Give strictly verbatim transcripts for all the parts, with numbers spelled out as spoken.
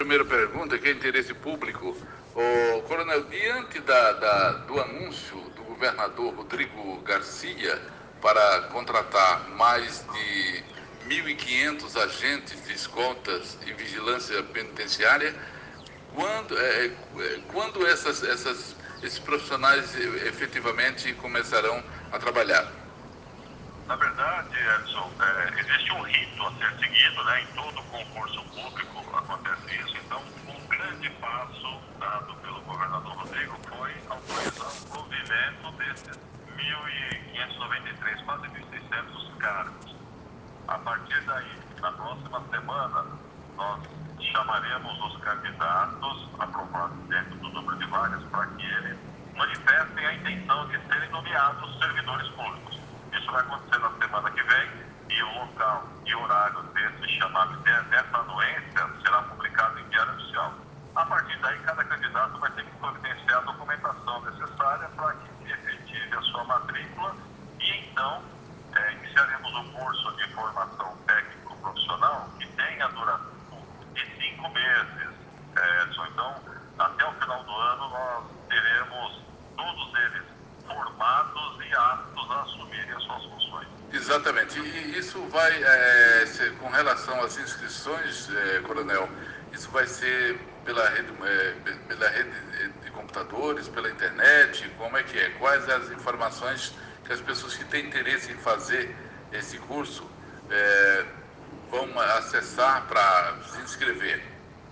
Primeira pergunta, que é interesse público. O coronel, diante da, da, do anúncio do governador Rodrigo Garcia para contratar mais de mil e quinhentos agentes de escoltas e vigilância penitenciária, quando, é, é, quando essas, essas, esses profissionais efetivamente começarão a trabalhar? Na verdade, Edson, é, existe um rito a ser seguido, né? Em todo concurso público acontece isso. Então, um grande passo dado pelo governador Rodrigo foi autorizar o provimento desses mil quinhentos e noventa e três, quase mil e seiscentos cargos. A partir daí, na próxima semana, nós chamaremos os candidatos aprovados dentro do número de vagas para que eles manifestem a intenção de serem nomeados servidores públicos. Isso vai acontecer na semana que vem e o local e horário desse chamado, dessa anuência, será publicado em Diário Oficial. A partir daí, cada candidato vai ter que providenciar a documentação necessária para que se efetive a sua matrícula e então é, iniciaremos um curso de formação técnico-profissional que tem a duração de cinco meses, é, Edson. Então, até o final do ano, nós teremos todos eles formados e aptos a assumirem as suas funções. Exatamente. E isso vai, é, ser, com relação às inscrições, é, coronel, isso vai ser pela rede, é, pela rede de computadores, pela internet? Como é que é? Quais as informações que as pessoas que têm interesse em fazer esse curso é, vão acessar para se inscrever?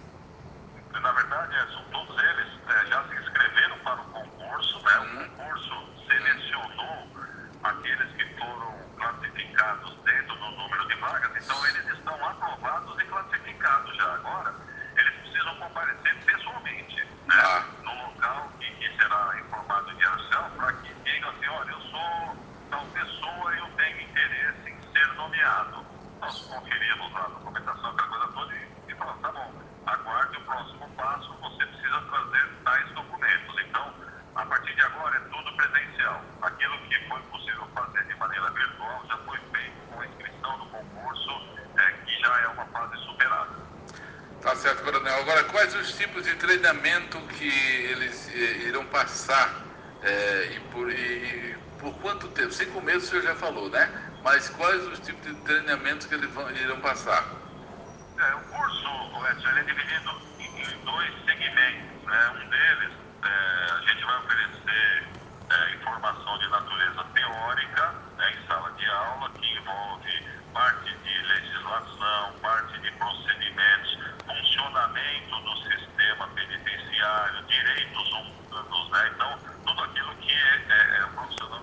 Na verdade, Edson, todos eles é, já se inscreveram para o concurso, né? Hum. O concurso selecionou aqueles que foram classificados dentro do número de vagas, então eles estão aprovados e classificados já. Agora, eles precisam comparecer pessoalmente, né? Ah. No local que, que será informado em Diário Oficial, para que digam assim, olha, eu sou tal pessoa e eu tenho interesse em ser nomeado. Nós conferimos a documentação, aquela coisa toda, e, e falamos, tá bom, aguarde o próximo passo, você precisa trazer tais documentos. Então, a partir de agora é tudo presencial. Aquilo que foi possível fazer de maneira virtual já foi feito com a inscrição no concurso, é, que já é uma fase superada. Tá certo, coronel. Agora, quais os tipos de treinamento que eles eh, irão passar eh, e, por, e por quanto tempo? Cinco meses o senhor já falou, né? Mas quais os tipos de treinamentos que eles vão, irão passar? É, o curso, Edson, ele é dividido em, em dois segmentos, né? Um deles, é, a gente vai oferecer é, informação de natureza teórica, né, em sala de aula, que envolve parte de legislação, parte de procedimentos, funcionamento do sistema penitenciário, direitos humanos, né? Então, tudo aquilo que é, é, é o profissional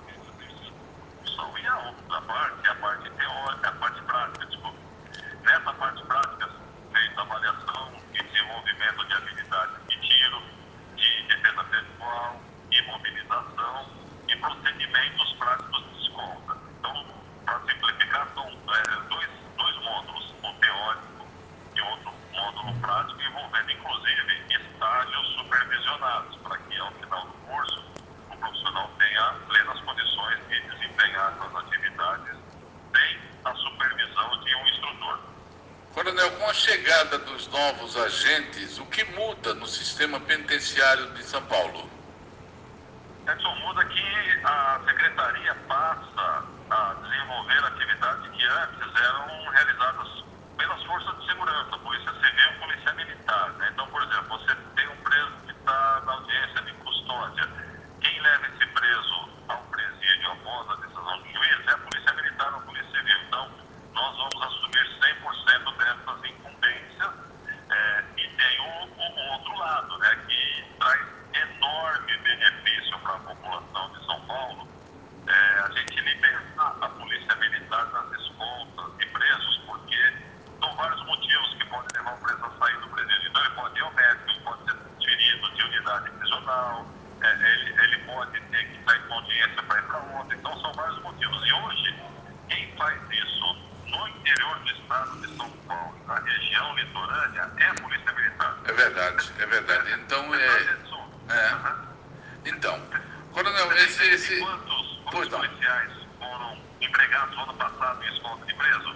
e a outra parte é a parte teórica, a parte prática, desculpa. Nessa parte prática, feita avaliação e desenvolvimento de habilidades de tiro, de defesa pessoal, imobilização e procedimentos práticos de escolta. Então, para simplificar, são é, dois, dois módulos, o teórico e outro módulo prático, envolvendo inclusive estágios supervisionados, para que ao final do curso o profissional tenha plenas condições de desempenhar suas atividades sem a supervisão de um instrutor. Coronel, com a chegada dos novos agentes, o que muda no sistema penitenciário de São Paulo? Edson, muda que a Secretaria passa a desenvolver atividades que antes eram realizadas pelas forças de segurança, Polícia Civil e Polícia Militar, né? Então, por exemplo, você tem um preso que está na audiência de custódia. Quem leva esse preso ao presídio após a decisão do juiz é a Polícia Militar ou a Polícia Civil. Então, nós vamos assumir cem por cento dessas incumbências, é, e tem o, o, o outro lado, né, que traz enorme benefício para a população de São Paulo. É, a gente libertar a Polícia Militar das escoltas de presos, porque são vários motivos que podem levar o preso a sair do presídio. Então, ele pode ir ao médico, ele pode ser transferido de unidade prisional, é, ele, ele pode ter que sair com audiência para ir para outra. Então, são vários motivos. E hoje, quem faz isso no interior do estado de São Paulo, na região litorânea, é a Polícia Militar. É verdade, é verdade. Então, é... é. Então, coronel, esse... esse... Quantos, Pois quantos não. policiais foram empregados no ano passado em escolta de preso?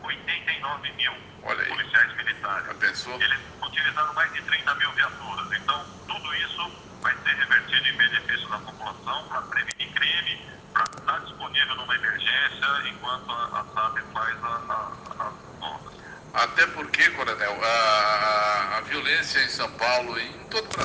oitenta e nove mil Olha aí. policiais militares. Já pensou? Eles utilizaram mais de trinta mil viaturas. Então, tudo isso vai ser revertido em benefício da população para prevenir crime, para estar disponível numa emergência enquanto a, a SAP faz a, a, as obras. Até porque, coronel, a, a violência em São Paulo e em todo o Brasil